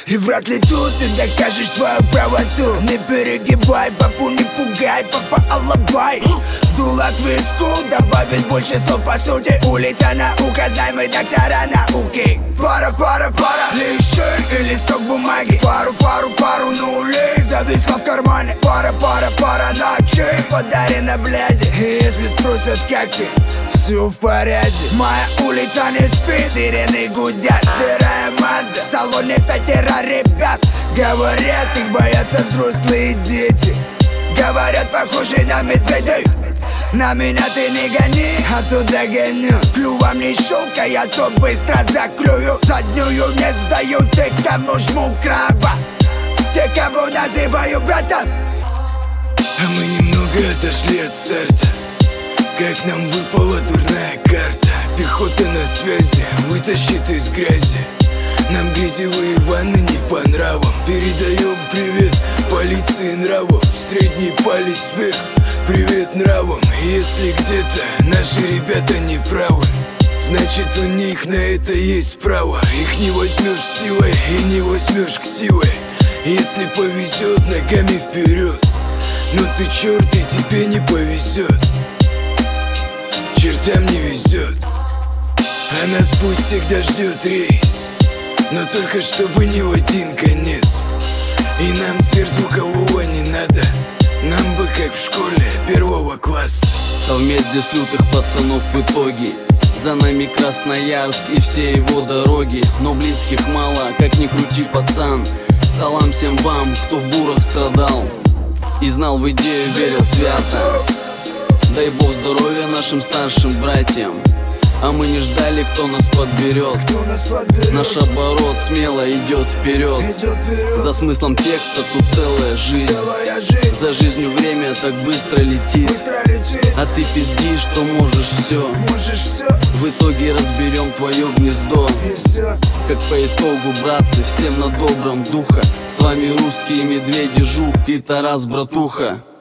И вряд ли тут ты докажешь свою правоту. Не перегибай, папу не пугай, папа алабай. Дуло к виску добавить больше слов по сути. Улица наука, знай мы доктора науки. Пара, лиши и листок бумаги. Пару нулей зависла в кармане. Пара ночей подарена бляди. И если спросят, как ты, все в порядке. Моя улица не спит, сирены гудят. Серая Мазда, в салоне 5 ребят. Говорят, их боятся взрослые дети. Говорят, похожи на медведей. На меня ты не гони, а то догоню. Клювом не щелкай, а то быстро закрою. Заднюю не сдаю, те, кому жму краба. Те, кого называю братом. А мы немного отошли от старта. Как нам выпала дурная карта. Пехота на связи, вытащит из грязи. Нам грязевые ванны не по нравам. Передаем привет полиции нравов. Средний палец вверх, привет нравам. Если где-то наши ребята не правы, значит у них на это есть право. Их не возьмешь силой и не возьмешь ксивой. Если повезет, ногами вперед. Но ты черт, и тебе не повезет. Чертям не везет, а нас пусть всегда ждет рейс. Но только чтобы не в один конец. И нам сверхзвукового не надо. Нам бы как в школе 1 класса. Совместие с лютых пацанов в итоге. За нами Красноярск и все его дороги. Но близких мало, как ни крути, пацан. Салам всем вам, кто в бурах страдал и знал в идею, верил свято. Дай Бог здоровья нашим старшим братьям. А мы не ждали, кто нас подберет. Наш оборот смело идет вперед. За смыслом текста тут целая жизнь. За жизнью время так быстро летит. А ты пизди, что можешь все. В итоге разберем твое гнездо. Как по итогу, братцы, всем на добром духа. С вами русские медведи, Жук и Тарас, братуха.